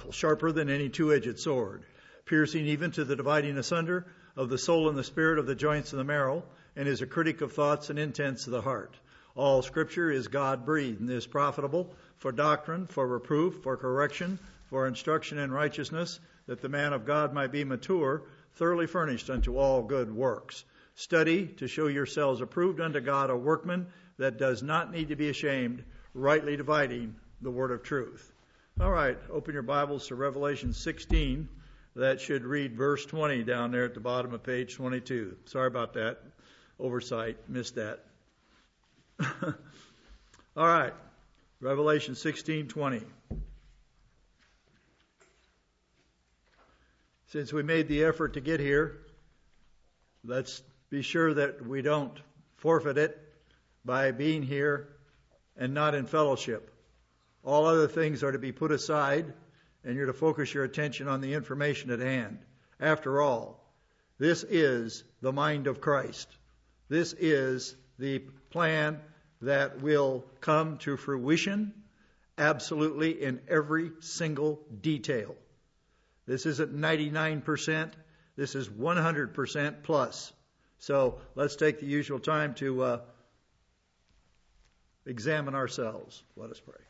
powerful, sharper than any two-edged sword, piercing even to the dividing asunder of the soul and the spirit, of the joints and the marrow, and is a critic of thoughts and intents of the heart. All Scripture is God-breathed and is profitable for doctrine, for reproof, for correction, for instruction in righteousness, that the man of God might be mature, thoroughly furnished unto all good works. Study to show yourselves approved unto God, a workman that does not need to be ashamed, rightly dividing the word of truth. All right, open your Bibles to Revelation 16. That should read verse 20 down there at the bottom of page 22. Sorry about that. Oversight. Missed that. All right. Revelation 16:20. Since we made the effort to get here, let's be sure that we don't forfeit it by being here and not in fellowship. All other things are to be put aside, and you're to focus your attention on the information at hand. After all, this is the mind of Christ. This is the plan that will come to fruition absolutely in every single detail. This isn't 99%. This is 100% plus. So let's take the usual time to examine ourselves. Let us pray.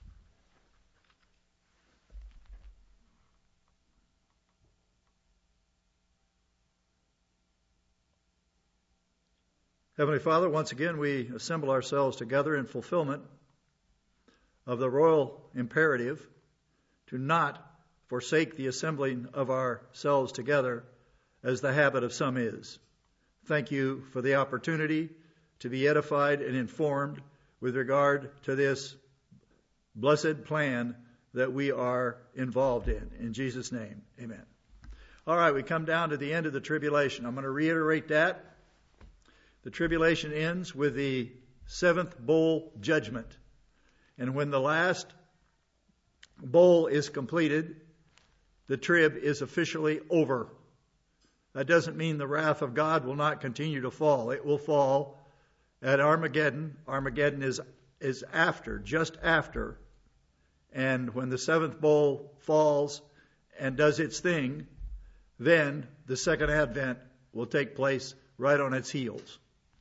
Heavenly Father, once again we assemble ourselves together in fulfillment of the royal imperative to not forsake the assembling of ourselves together as the habit of some is. Thank you for the opportunity to be edified and informed with regard to this blessed plan that we are involved in. In Jesus' name, amen. All right, we come down to the end of the tribulation. I'm going to reiterate that. The tribulation ends with the seventh bowl judgment. And when the last bowl is completed, the trib is officially over. That doesn't mean the wrath of God will not continue to fall. It will fall at Armageddon. Armageddon is after, just after. And when the seventh bowl falls and does its thing, then the second advent will take place right on its heels.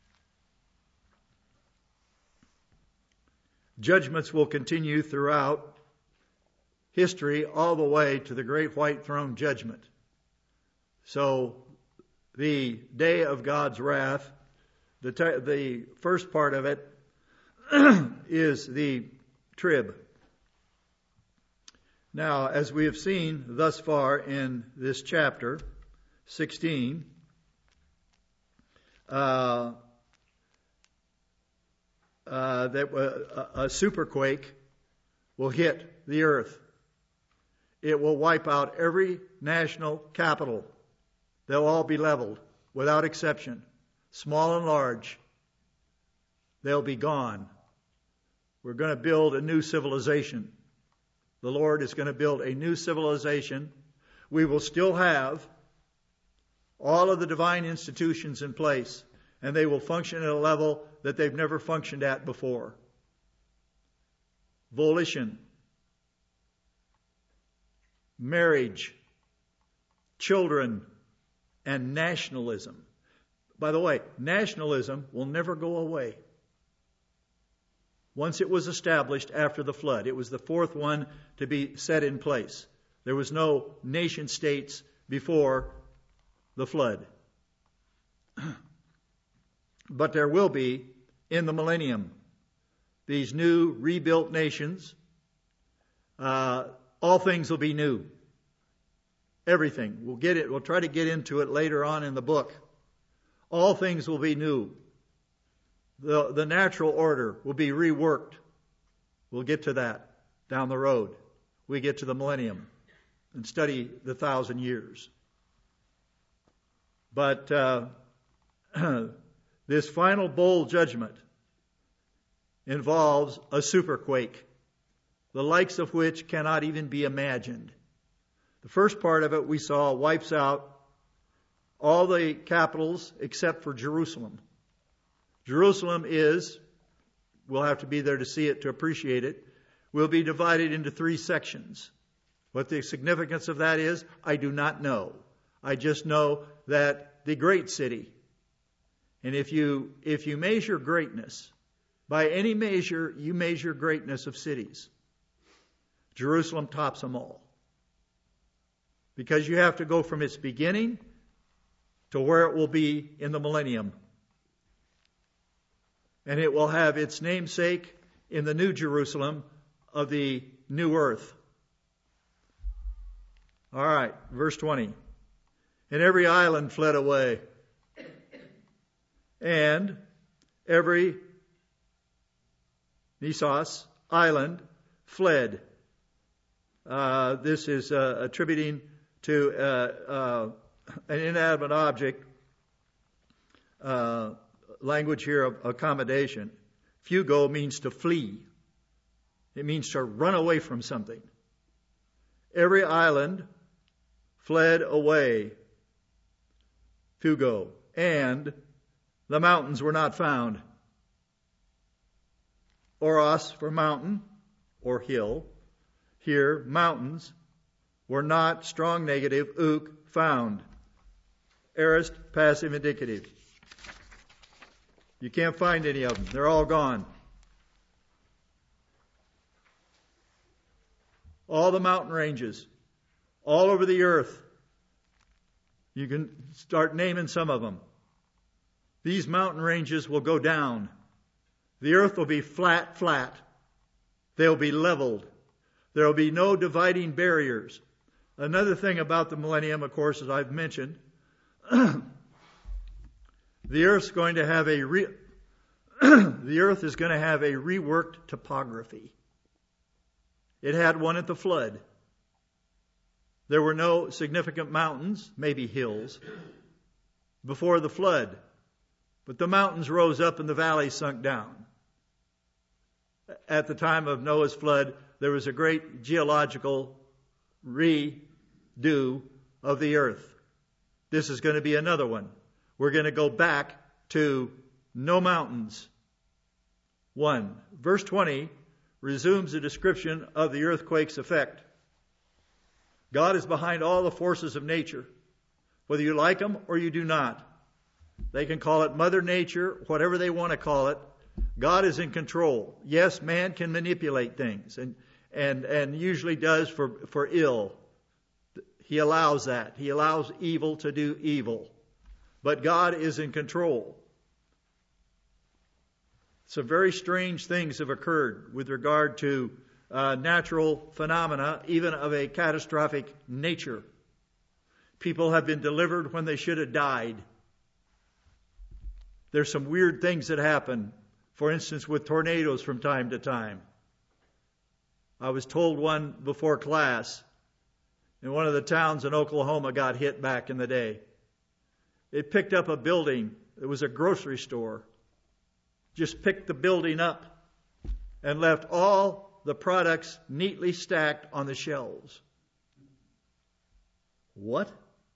Judgments will continue throughout history all the way to the great white throne judgment. So the day of God's wrath, the first part of it is the trib. Now, as we have seen thus far in this chapter 16, that a superquake will hit the earth. It will wipe out every national capital. They'll all be leveled without exception, small and large. They'll be gone. We're going to build a new civilization. The Lord is going to build a new civilization. We will still have all of the divine institutions in place, and they will function at a level that they've never functioned at before. Volition, marriage, children, and nationalism. By the way, nationalism will never go away. Once it was established after the flood, it was the fourth one to be set in place. There was no nation states before the flood. But there will be in the millennium these new rebuilt nations. All things will be new. Everything. We'll get it. We'll try to get into it later on in the book. All things will be new. The natural order will be reworked. We'll get to that down the road. We get to the millennium and study the 1,000 years. But this final bowl judgment involves a superquake, the likes of which cannot even be imagined. The first part of it we saw wipes out all the capitals except for Jerusalem. Jerusalem we'll have to be there to see it, to appreciate it, will be divided into 3 sections. What the significance of that is, I do not know. I just know that the great city, and if you measure greatness, by any measure you measure greatness of cities, Jerusalem tops them all. Because you have to go from its beginning to where it will be in the millennium. And it will have its namesake in the new Jerusalem of the new earth. All right, verse 20. And every island fled away, and every Nisos island fled. This is attributing to an inanimate object, language here of accommodation. Fugo means to flee. It means to run away from something. Every island fled away. Fugo. And the mountains were not found. Oros for mountain or hill. Here, mountains were not, strong negative, uk, found. Aorist, passive indicative. You can't find any of them. They're all gone. All the mountain ranges, all over the earth. You can start naming some of them. These mountain ranges will go down. The earth will be flat. They'll be leveled. There will be no dividing barriers. Another thing about the millennium, of course, as I've mentioned, the earth's going to have the earth is going to have a reworked topography. It had one at the flood. There were no significant mountains, maybe hills, before the flood. But the mountains rose up and the valleys sunk down. At the time of Noah's flood, there was a great geological redo of the earth. This is going to be another one. We're going to go back to no mountains. 1. Verse 20 resumes a description of the earthquake's effect. God is behind all the forces of nature, whether you like them or you do not. They can call it Mother Nature, whatever they want to call it. God is in control. Yes, man can manipulate things and usually does for ill. He allows that. He allows evil to do evil. But God is in control. Some very strange things have occurred with regard to natural phenomena, even of a catastrophic nature. People have been delivered when they should have died. There's some weird things that happen, for instance, with tornadoes from time to time. I was told one before class in one of the towns in Oklahoma got hit back in the day. It picked up a building. It was a grocery store. Just picked the building up and left all the products neatly stacked on the shelves. What?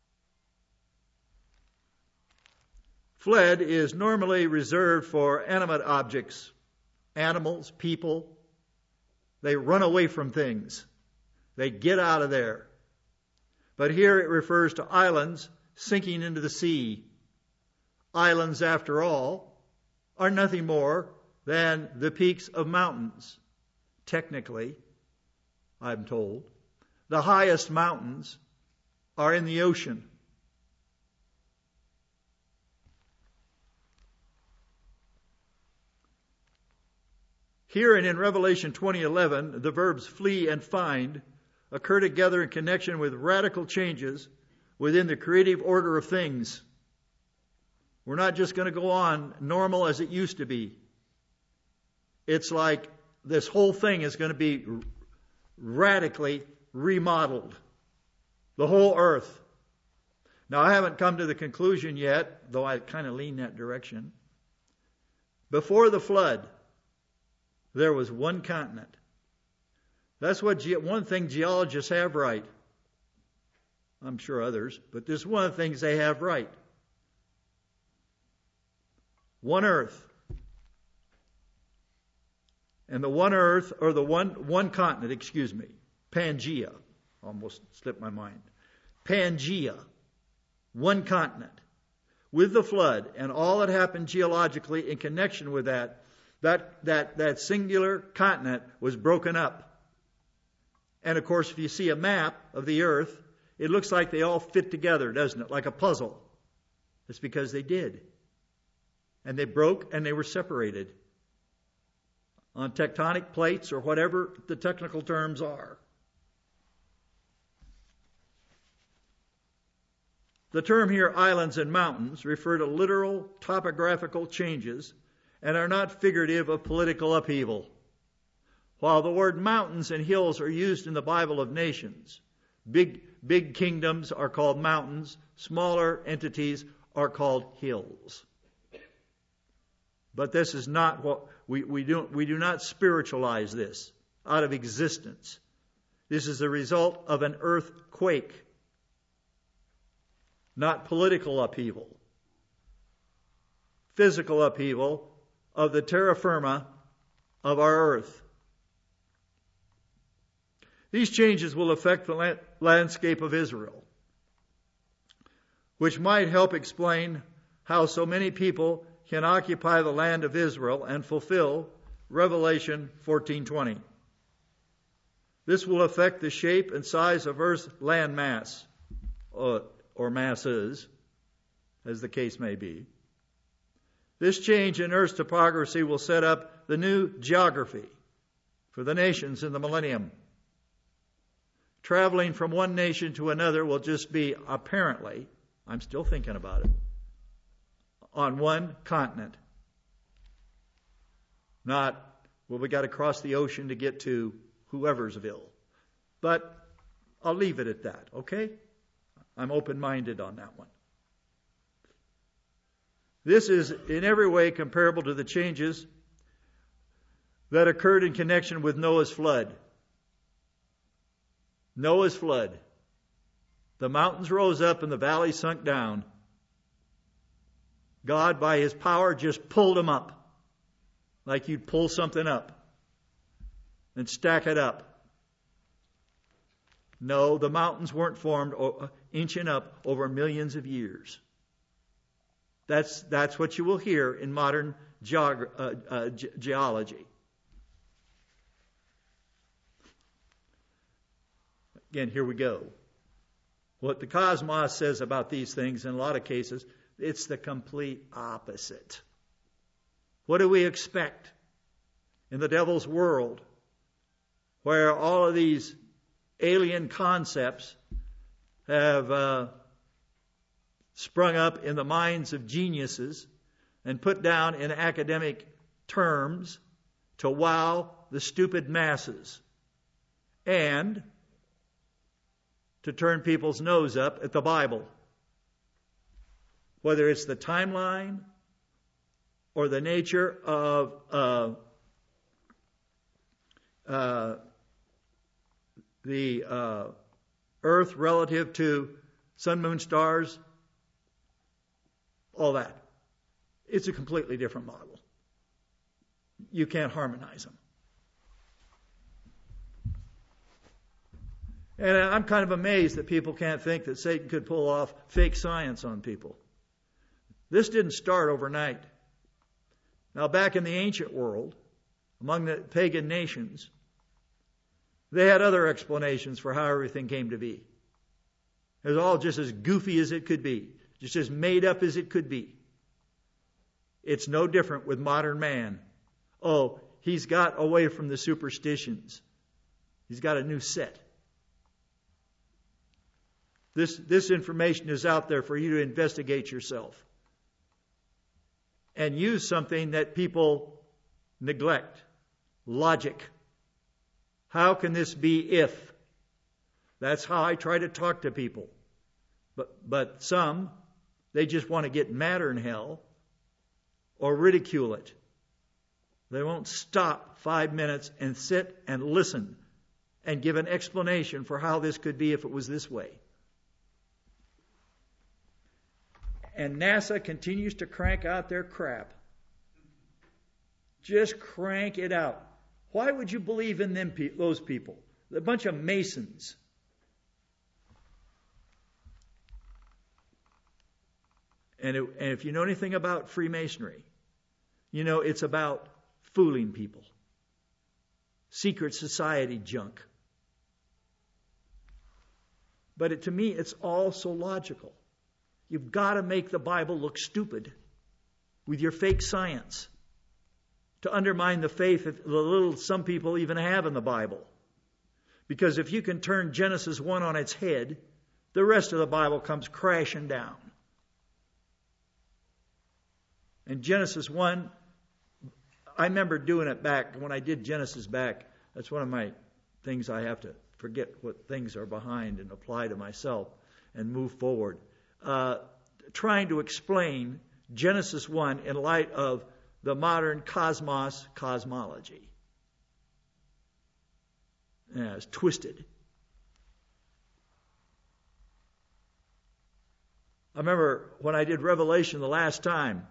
Fled is normally reserved for animate objects, animals, people. They run away from things. They get out of there. But here it refers to islands sinking into the sea. Islands, after all, are nothing more than the peaks of mountains. Technically, I'm told, the highest mountains are in the ocean. Here and in Revelation 20:11, the verbs flee and find occur together in connection with radical changes within the creative order of things. We're not just going to go on normal as it used to be. It's like this whole thing is going to be radically remodeled. The whole earth. Now, I haven't come to the conclusion yet, though I kind of lean that direction. Before the flood, there was one continent. That's one thing geologists have right. I'm sure others, but this is one of the things they have right. One earth. And the one earth, or the one continent, Pangea. Almost slipped my mind. Pangea, one continent. With the flood and all that happened geologically in connection with that singular continent was broken up. And of course, if you see a map of the earth, it looks like they all fit together, doesn't it? Like a puzzle. It's because they did. And they broke and they were separated on tectonic plates or whatever the technical terms are. The term here, islands and mountains, refer to literal topographical changes and are not figurative of political upheaval. While the word mountains and hills are used in the Bible of nations, big kingdoms are called mountains, smaller entities are called hills. But this is not what we do not spiritualize this out of existence. This is the result of an earthquake, not political upheaval. Physical upheaval of the terra firma of our earth. These changes will affect the landscape of Israel, which might help explain how so many people can occupy the land of Israel and fulfill Revelation 14:20. This will affect the shape and size of Earth's land mass, or masses, as the case may be. This change in Earth's topography will set up the new geography for the nations in the millennium. Traveling from one nation to another will just be, apparently, I'm still thinking about it, on one continent. Not, well, we got to cross the ocean to get to whoeversville. But I'll leave it at that, okay? I'm open-minded on that one. This is in every way comparable to the changes that occurred in connection with Noah's flood. Noah's flood. The mountains rose up and the valleys sunk down. God, by His power, just pulled them up. Like you'd pull something up and stack it up. No, the mountains weren't formed inching up over millions of years. That's what you will hear in modern geology. Again, here we go. What the cosmos says about these things, in a lot of cases, it's the complete opposite. What do we expect in the devil's world, where all of these alien concepts have sprung up in the minds of geniuses and put down in academic terms to wow the stupid masses and to turn people's nose up at the Bible? Whether it's the timeline or the nature of the earth relative to sun, moon, stars, all that. It's a completely different model. You can't harmonize them. And I'm kind of amazed that people can't think that Satan could pull off fake science on people. This didn't start overnight. Now, back in the ancient world, among the pagan nations, they had other explanations for how everything came to be. It was all just as goofy as it could be, just as made up as it could be. It's no different with modern man. Oh, he's got away from the superstitions. He's got a new set. This information is out there for you to investigate yourself. And use something that people neglect. Logic. How can this be if? That's how I try to talk to people. But some, they just want to get madder in hell or ridicule it. They won't stop 5 minutes and sit and listen and give an explanation for how this could be if it was this way. And NASA continues to crank out their crap. Just crank it out. Why would you believe in those people? A bunch of Masons. And if you know anything about Freemasonry, you know it's about fooling people. Secret society junk. But to me, it's all so logical. You've got to make the Bible look stupid with your fake science to undermine the faith that the little some people even have in the Bible. Because if you can turn Genesis 1 on its head, the rest of the Bible comes crashing down. And Genesis 1, I remember doing it back when I did Genesis back. That's one of my things I have to forget what things are behind and apply to myself and move forward. Trying to explain Genesis 1 in light of the modern cosmology. Yeah, it's twisted. I remember when I did Revelation the last time,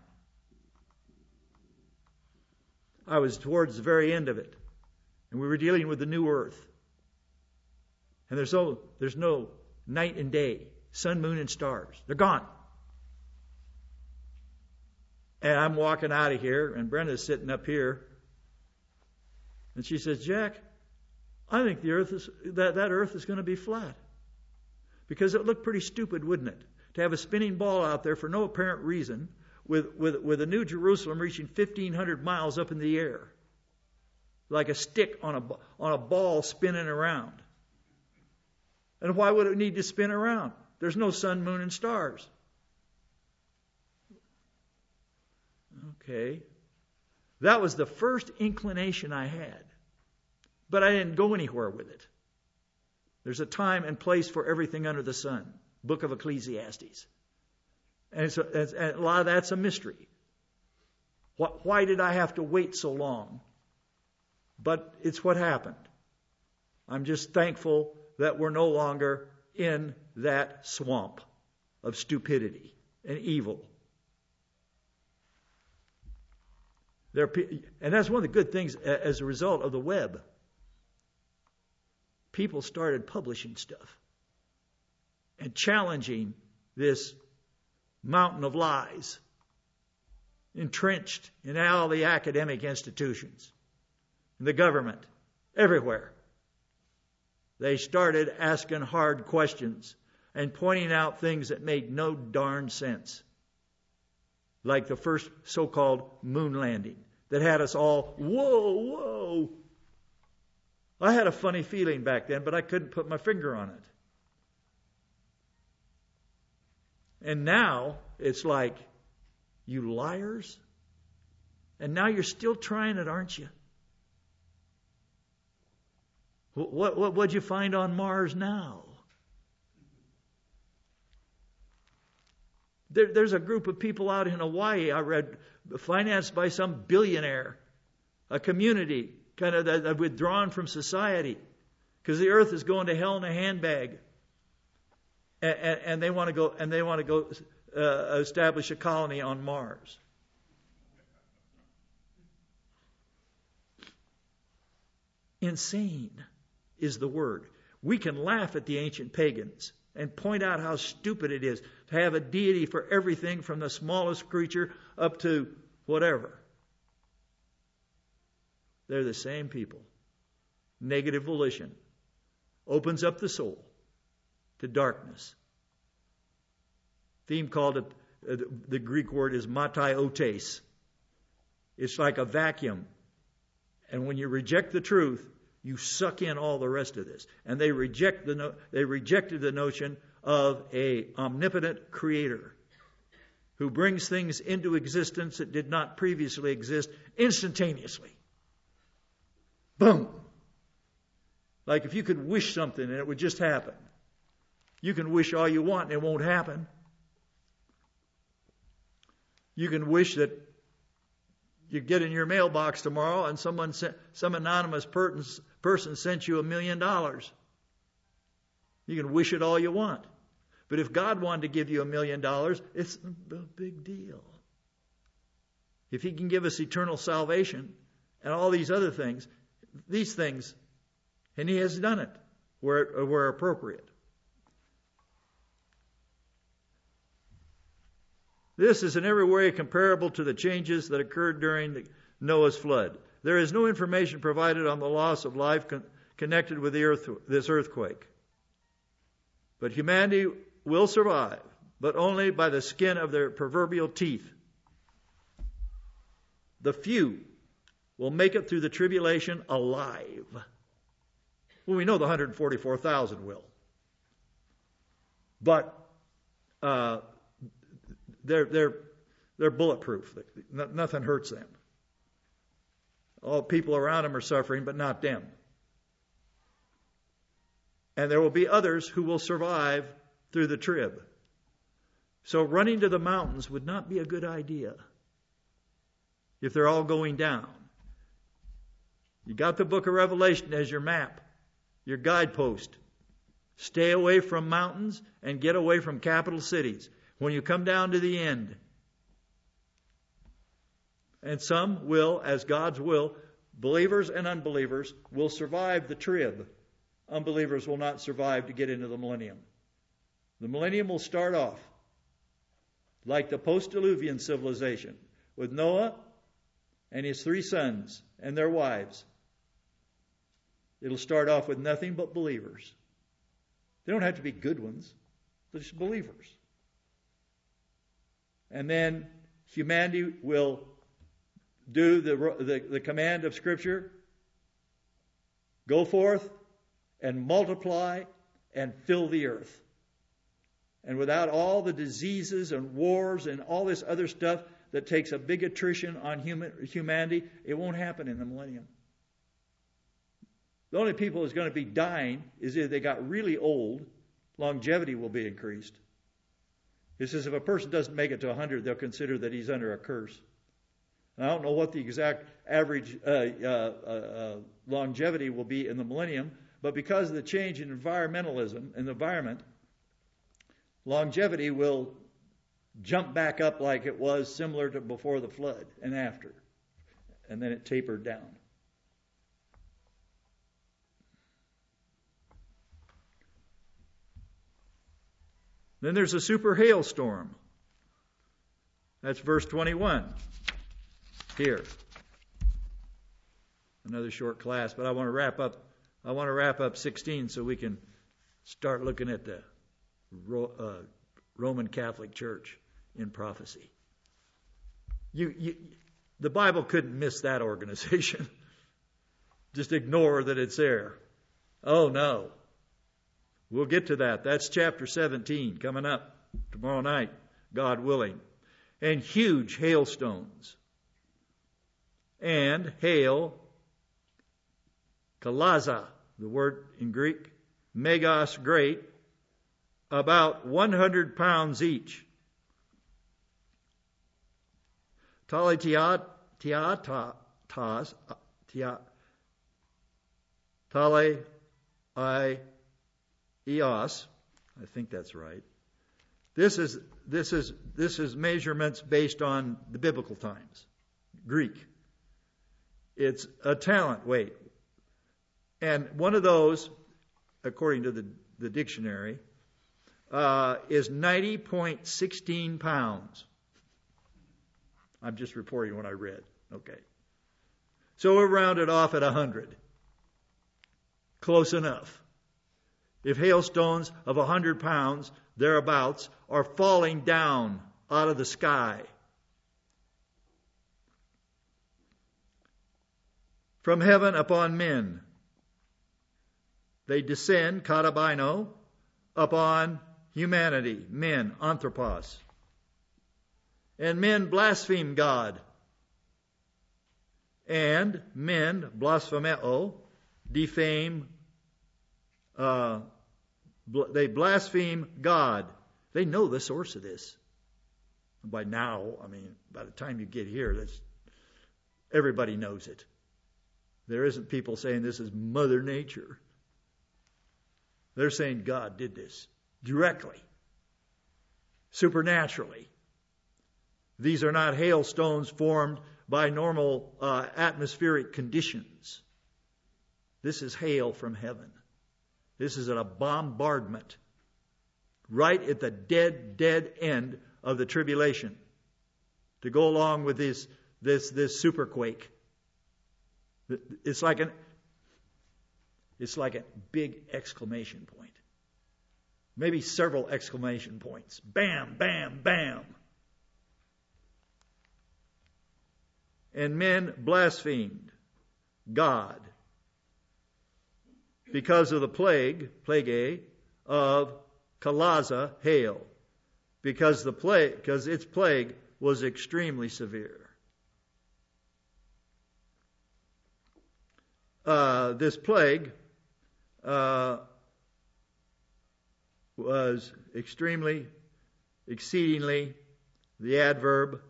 I was towards the very end of it, and we were dealing with the new earth. And there's no night and day, sun, moon, and stars. They're gone. And I'm walking out of here, and Brenda's sitting up here, and she says, "Jack, I think the earth is that earth is going to be flat." Because it looked pretty stupid, wouldn't it? To have a spinning ball out there for no apparent reason, with a New Jerusalem reaching 1,500 miles up in the air, like a stick on a ball spinning around. And why would it need to spin around? There's no sun, moon, and stars. Okay. That was the first inclination I had. But I didn't go anywhere with it. There's a time and place for everything under the sun. Book of Ecclesiastes. And a lot of that's a mystery. Why did I have to wait so long? But it's what happened. I'm just thankful that we're no longer in that swamp of stupidity and evil. And that's one of the good things as a result of the web. People started publishing stuff and challenging this mountain of lies entrenched in all the academic institutions, in the government, everywhere. They started asking hard questions and pointing out things that made no darn sense. Like the first so-called moon landing that had us all, whoa. I had a funny feeling back then, but I couldn't put my finger on it. And now it's like, you liars. And now you're still trying it, aren't you? What'd you find on Mars now? There's a group of people out in Hawaii, I read, financed by some billionaire, a community kind of that withdrawn from society because the earth is going to hell in a handbag, and they want to go establish a colony on Mars. Insane is the word. We can laugh at the ancient pagans and point out how stupid it is to have a deity for everything from the smallest creature up to whatever. They're the same people. Negative volition opens up the soul to darkness. Theme called it, the Greek word is mataiotes. It's like a vacuum. And when you reject the truth, you suck in all the rest of this. And they rejected the notion of a omnipotent creator who brings things into existence that did not previously exist instantaneously. Boom. Like if you could wish something and it would just happen. You can wish all you want and it won't happen. You can wish that you get in your mailbox tomorrow and some anonymous person sent you $1 million. You can wish it all you want. But if God wanted to give you $1 million, it's a big deal. If He can give us eternal salvation and all these other things, and He has done it where appropriate. This is in every way comparable to the changes that occurred during Noah's flood. There is no information provided on the loss of life connected with this earthquake. But humanity will survive, but only by the skin of their proverbial teeth. The few will make it through the tribulation alive. Well, we know the 144,000 will. But they're bulletproof. Nothing hurts them. All people around them are suffering, but not them. And there will be others who will survive through the trib. So running to the mountains would not be a good idea if they're all going down. You got the book of Revelation as your map, your guidepost. Stay away from mountains and get away from capital cities when you come down to the end. And some will, as God's will, believers and unbelievers, will survive the trib. Unbelievers will not survive to get into the millennium. The millennium will start off like the post-diluvian civilization with Noah and his 3 sons and their wives. It'll start off with nothing but believers. They don't have to be good ones. They're just believers. And then humanity will do the command of Scripture. Go forth and multiply and fill the earth. And without all the diseases and wars and all this other stuff that takes a big attrition on humanity, it won't happen in the millennium. The only people who's going to be dying is if they got really old. Longevity will be increased. It says if a person doesn't make it to 100, they'll consider that he's under a curse. And I don't know what the exact average longevity will be in the millennium, but because of the change in environmentalism and the environment, longevity will jump back up like it was similar to before the flood and after. And then it tapered down. Then there's a super hailstorm. That's verse 21 here. Another short class, but I want to wrap up 16 so we can start looking at the Roman Catholic Church in prophecy. The Bible couldn't miss that organization. Just ignore that it's there. Oh no. We'll get to that. That's chapter 17 coming up tomorrow night, God willing. And huge hailstones. And hail, kalaza, the word in Greek, megas, great, about 100 pounds each. Tale Eos, I think that's right. This is measurements based on the biblical times, Greek. It's a talent weight, and one of those, according to the dictionary, is 90.16 pounds. I'm just reporting what I read. Okay, so we're rounded off at 100. Close enough. If hailstones of 100 pounds, thereabouts, are falling down out of the sky from heaven upon men, they descend, katabino, upon humanity, men, anthropos. And men blaspheme God. And men, blasphemeo, defame, they blaspheme God. They know the source of this. By now, by the time you get here, everybody knows it. There isn't people saying this is Mother Nature. They're saying God did this directly, supernaturally. These are not hailstones formed by normal atmospheric conditions. This is hail from heaven. This is a bombardment right at the dead end of the tribulation. to go along with this superquake. It's like a big exclamation point. Maybe several exclamation points. Bam, bam, bam. And men blasphemed God because of the plague of Chalaza, hail, because its plague was extremely severe. This plague was exceedingly, the adverb,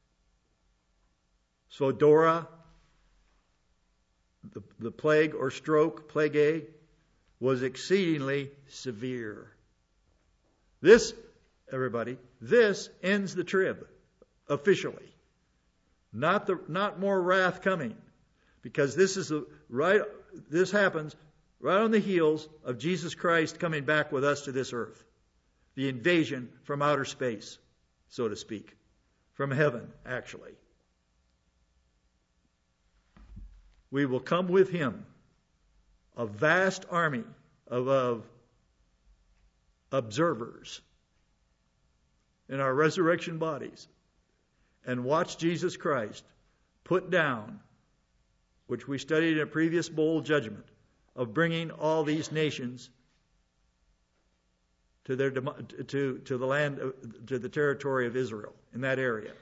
Sodora, the plague or stroke, plague, was exceedingly severe. This, everybody, this ends the trib officially. Not more wrath coming, because this happens right on the heels of Jesus Christ coming back with us to this earth. The invasion from outer space, so to speak, from heaven, actually. We will come with him, a vast army of observers in our resurrection bodies, and watch Jesus Christ put down, which we studied in a previous bowl judgment, of bringing all these nations to the land, to the territory of Israel, in that area.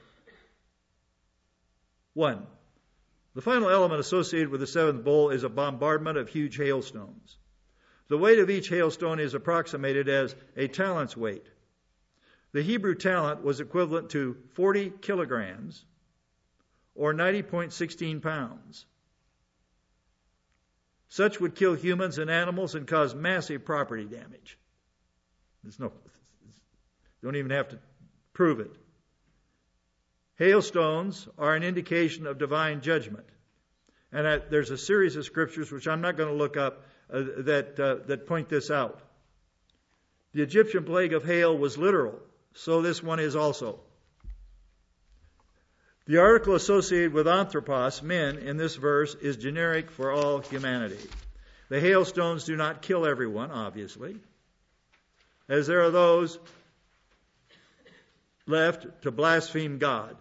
1. The final element associated with the seventh bowl is a bombardment of huge hailstones. The weight of each hailstone is approximated as a talent's weight. The Hebrew talent was equivalent to 40 kilograms, or 90.16 pounds. Such would kill humans and animals and cause massive property damage. Don't even have to prove it. Hailstones are an indication of divine judgment. And there's a series of scriptures, which I'm not going to look up, that point this out. The Egyptian plague of hail was literal, so this one is also. The article associated with anthropos, men, in this verse is generic for all humanity. The hailstones do not kill everyone, obviously, as there are those left to blaspheme God,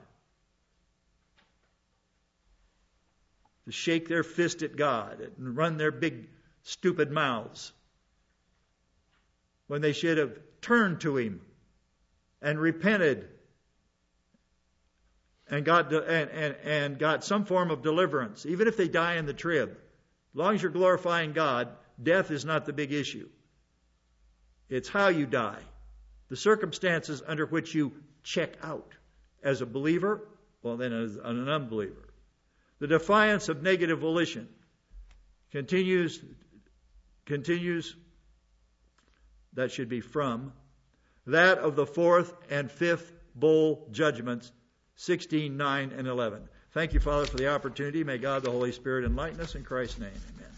to shake their fist at God and run their big stupid mouths, when they should have turned to him and repented and got some form of deliverance, even if they die in the trib. As long as you're glorifying God, death is not the big issue. It's how you die, the circumstances under which you check out as a believer, well then as an unbeliever. The defiance of negative volition continues. That should be from that of the fourth and fifth bowl judgments, 16, 9, and 11. Thank you, Father, for the opportunity. May God the Holy Spirit enlighten us in Christ's name. Amen.